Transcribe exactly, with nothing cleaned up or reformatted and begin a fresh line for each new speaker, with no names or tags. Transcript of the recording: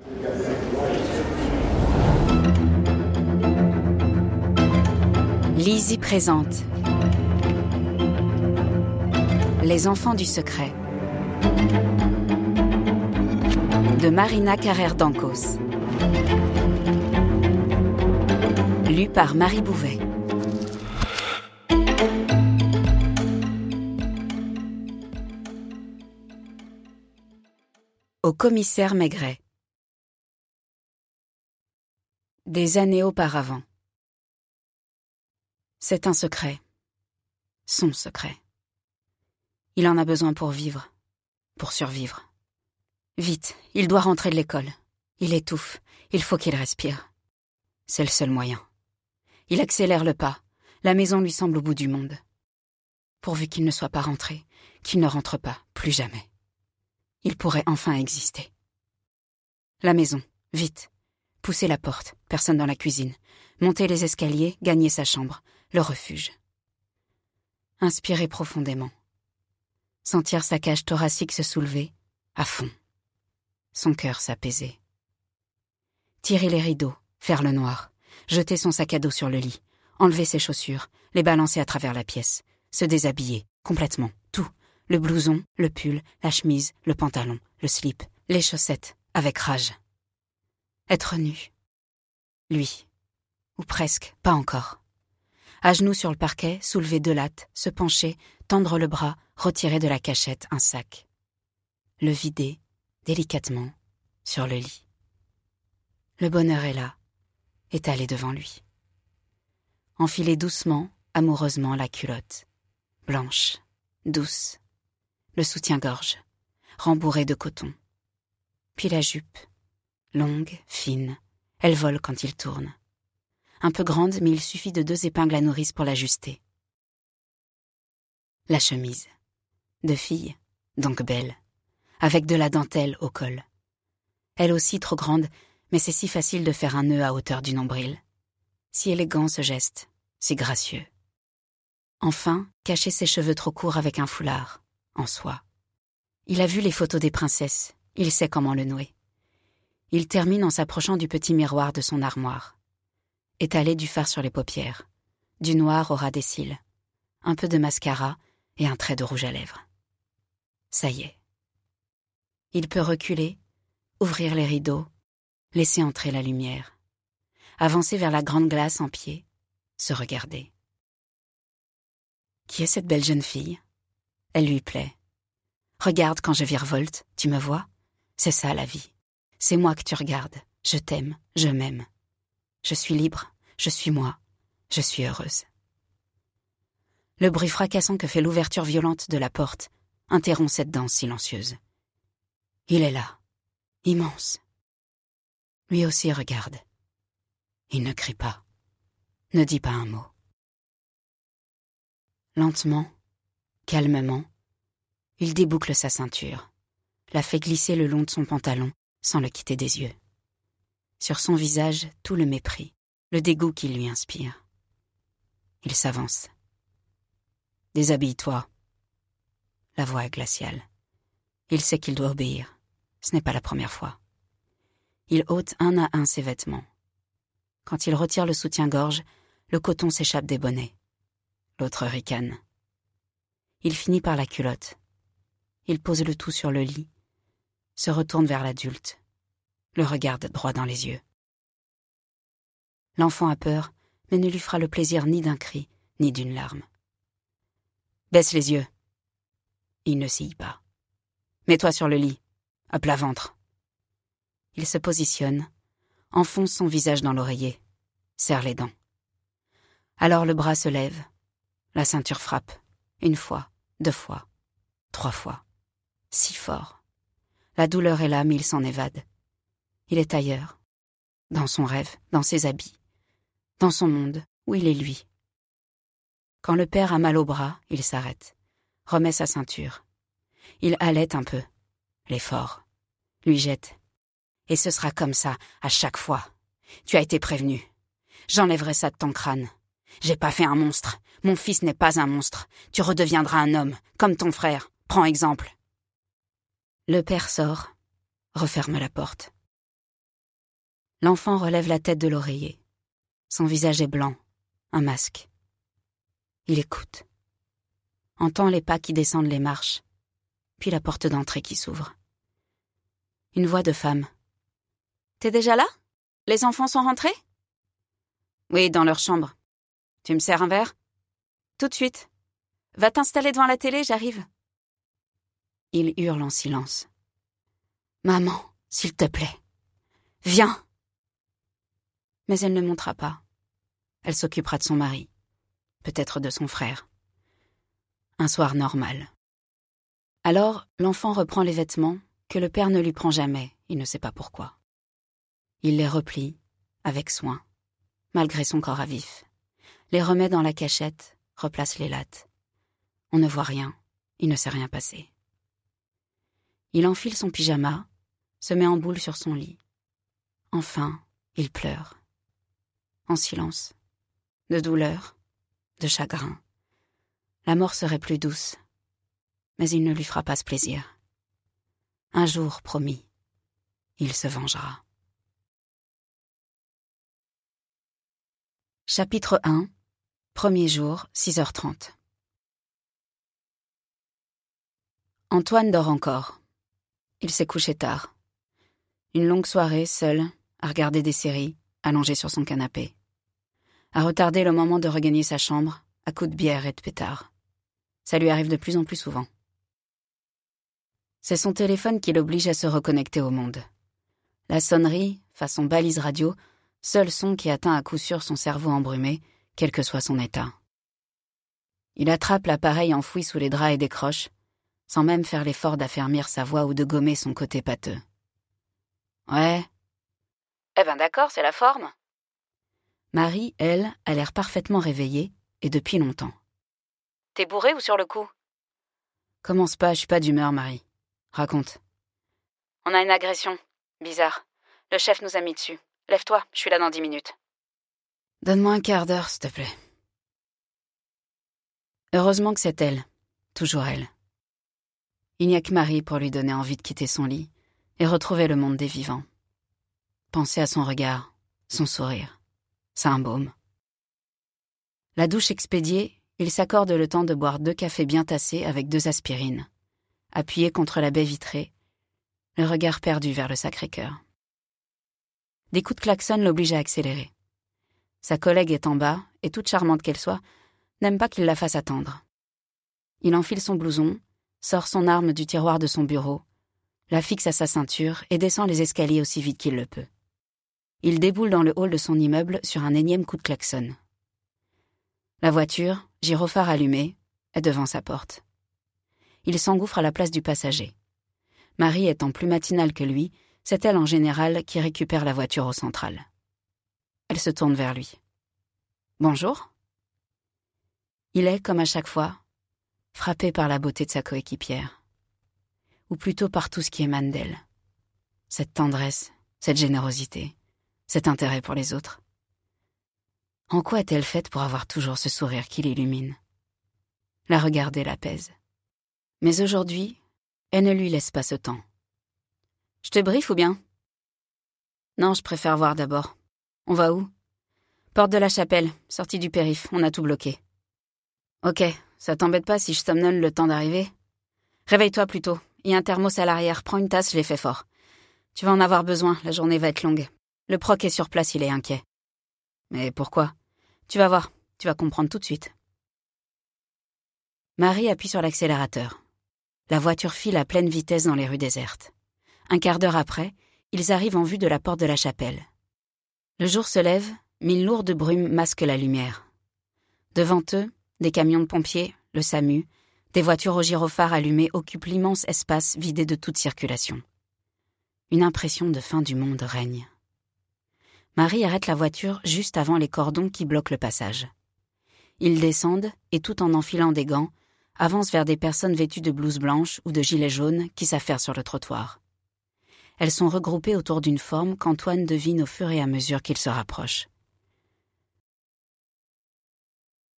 Lizzie présente Les enfants du secret de Marina Carrère d'Ancos. Lu par Marie Bouvet. Au commissaire Maigret. Des années auparavant. C'est un secret. Son secret. Il en a besoin pour vivre, pour survivre. Vite, il doit rentrer de l'école. Il étouffe, il faut qu'il respire. C'est le seul moyen. Il accélère le pas. La maison lui semble au bout du monde. Pourvu qu'il ne soit pas rentré, qu'il ne rentre pas, plus jamais. Il pourrait enfin exister. La maison, vite. Pousser la porte, personne dans la cuisine. Monter les escaliers, gagner sa chambre, le refuge. Inspirer profondément. Sentir sa cage thoracique se soulever, à fond. Son cœur s'apaiser. Tirer les rideaux, faire le noir. Jeter son sac à dos sur le lit. Enlever ses chaussures, les balancer à travers la pièce. Se déshabiller, complètement, tout. Le blouson, le pull, la chemise, le pantalon, le slip, les chaussettes, avec rage. Être nu. Lui. Ou presque, pas encore. À genoux sur le parquet, soulever deux lattes, se pencher, tendre le bras, retirer de la cachette un sac. Le vider, délicatement, sur le lit. Le bonheur est là, étalé devant lui. Enfiler doucement, amoureusement la culotte. Blanche, douce. Le soutien-gorge, rembourré de coton. Puis la jupe, longue, fine, elle vole quand il tourne. Un peu grande, mais il suffit de deux épingles à nourrice pour l'ajuster. La chemise, de fille, donc belle, avec de la dentelle au col. Elle aussi trop grande, mais c'est si facile de faire un nœud à hauteur du nombril. Si élégant ce geste, si gracieux. Enfin, cacher ses cheveux trop courts avec un foulard. En soi. Il a vu les photos des princesses, il sait comment le nouer. Il termine en s'approchant du petit miroir de son armoire. Étalé du fard sur les paupières, du noir au ras des cils, un peu de mascara et un trait de rouge à lèvres. Ça y est. Il peut reculer, ouvrir les rideaux, laisser entrer la lumière, avancer vers la grande glace en pied, se regarder. Qui est cette belle jeune fille ? Elle lui plaît. Regarde quand je virevolte, tu me vois ? C'est ça la vie. C'est moi que tu regardes. Je t'aime, je m'aime. Je suis libre, je suis moi, je suis heureuse. Le bruit fracassant que fait l'ouverture violente de la porte interrompt cette danse silencieuse. Il est là, immense. Lui aussi regarde. Il ne crie pas, ne dit pas un mot. Lentement, calmement, il déboucle sa ceinture, la fait glisser le long de son pantalon sans le quitter des yeux. Sur son visage, tout le mépris, le dégoût qu'il lui inspire. Il s'avance. « Déshabille-toi. » La voix est glaciale. Il sait qu'il doit obéir. Ce n'est pas la première fois. Il ôte un à un ses vêtements. Quand il retire le soutien-gorge, le coton s'échappe des bonnets. L'autre ricane. Il finit par la culotte. Il pose le tout sur le lit, se retourne vers l'adulte, le regarde droit dans les yeux. L'enfant a peur, mais ne lui fera le plaisir ni d'un cri, ni d'une larme. Baisse les yeux. Il ne scie pas. Mets-toi sur le lit, à plat ventre. Il se positionne, enfonce son visage dans l'oreiller, serre les dents. Alors le bras se lève, la ceinture frappe, une fois, deux fois, trois fois. Si fort. La douleur est là, mais il s'en évade. Il est ailleurs, dans son rêve, dans ses habits, dans son monde, où il est lui. Quand le père a mal au bras, il s'arrête, remet sa ceinture. Il halète un peu, l'effort, lui jette. Et ce sera comme ça, à chaque fois. Tu as été prévenu. J'enlèverai ça de ton crâne. J'ai pas fait un monstre. Mon fils n'est pas un monstre. Tu redeviendras un homme, comme ton frère. Prends exemple. Le père sort, referme la porte. L'enfant relève la tête de l'oreiller. Son visage est blanc, un masque. Il écoute. Entend les pas qui descendent les marches, puis la porte d'entrée qui s'ouvre. Une voix de femme. « T'es déjà là? Les enfants sont rentrés? »« Oui, dans leur chambre. Tu me sers un verre? »« Tout de suite. Va t'installer devant la télé, j'arrive. » Il hurle en silence. « Maman, s'il te plaît, viens !» Mais elle ne montera pas. Elle s'occupera de son mari, peut-être de son frère. Un soir normal. Alors, l'enfant reprend les vêtements que le père ne lui prend jamais, il ne sait pas pourquoi. Il les replie, avec soin, malgré son corps à vif, les remet dans la cachette, replace les lattes. On ne voit rien, il ne s'est rien passé. Il enfile son pyjama, se met en boule sur son lit. Enfin, il pleure. En silence, de douleur, de chagrin. La mort serait plus douce, mais il ne lui fera pas ce plaisir. Un jour, promis, il se vengera. Chapitre un. Premier jour, six heures trente. Antoine dort encore. Il s'est couché tard. Une longue soirée, seul, à regarder des séries, allongé sur son canapé. À retarder le moment de regagner sa chambre, à coups de bière et de pétard. Ça lui arrive de plus en plus souvent. C'est son téléphone qui l'oblige à se reconnecter au monde. La sonnerie, façon balise radio, seul son qui atteint à coup sûr son cerveau embrumé, quel que soit son état. Il attrape l'appareil enfoui sous les draps et décroche, sans même faire l'effort d'affermir sa voix ou de gommer son côté pâteux. « Ouais. »« Eh ben d'accord, c'est la forme. » Marie, elle, a l'air parfaitement réveillée, et depuis longtemps. « T'es bourré ou sur le coup ?»« Commence pas, je suis pas d'humeur, Marie. Raconte. »« On a une agression. Bizarre. Le chef nous a mis dessus. Lève-toi, je suis là dans dix minutes. »« Donne-moi un quart d'heure, s'il te plaît. » Heureusement que c'est elle. Toujours elle. Il n'y a que Marie pour lui donner envie de quitter son lit et retrouver le monde des vivants. Penser à son regard, son sourire. C'est un baume. La douche expédiée, il s'accorde le temps de boire deux cafés bien tassés avec deux aspirines. Appuyé contre la baie vitrée, le regard perdu vers le Sacré-Cœur. Des coups de klaxon l'obligent à accélérer. Sa collègue est en bas, et toute charmante qu'elle soit, n'aime pas qu'il la fasse attendre. Il enfile son blouson, sort son arme du tiroir de son bureau, la fixe à sa ceinture et descend les escaliers aussi vite qu'il le peut. Il déboule dans le hall de son immeuble sur un énième coup de klaxon. La voiture, gyrophare allumé, est devant sa porte. Il s'engouffre à la place du passager. Marie étant plus matinale que lui, c'est elle en général qui récupère la voiture au central. Elle se tourne vers lui. « Bonjour ?» Il est, comme à chaque fois, frappé par la beauté de sa coéquipière. Ou plutôt par tout ce qui émane d'elle. Cette tendresse, cette générosité, cet intérêt pour les autres. En quoi est-elle faite pour avoir toujours ce sourire qui l'illumine? La regarder l'apaise. Mais aujourd'hui, elle ne lui laisse pas ce temps. « Je te briefe ou bien ?»« Non, je préfère voir d'abord. On va où ?»« Porte de la Chapelle, sortie du périph', on a tout bloqué. »« Ok, ça t'embête pas si je somnole le temps d'arriver ? Réveille-toi plutôt, il y a un thermos à l'arrière, prends une tasse, je l'ai fait fort. Tu vas en avoir besoin, la journée va être longue. Le proc est sur place, il est inquiet. »« Mais pourquoi ? Tu vas voir, tu vas comprendre tout de suite. » Marie appuie sur l'accélérateur. La voiture file à pleine vitesse dans les rues désertes. Un quart d'heure après, ils arrivent en vue de la porte de la Chapelle. Le jour se lève, mille lourdes brumes masquent la lumière. Devant eux, des camions de pompiers, le SAMU, des voitures aux gyrophares allumés occupent l'immense espace vidé de toute circulation. Une impression de fin du monde règne. Marie arrête la voiture juste avant les cordons qui bloquent le passage. Ils descendent et, tout en enfilant des gants, avancent vers des personnes vêtues de blouses blanches ou de gilets jaunes qui s'affairent sur le trottoir. Elles sont regroupées autour d'une forme qu'Antoine devine au fur et à mesure qu'il se rapproche.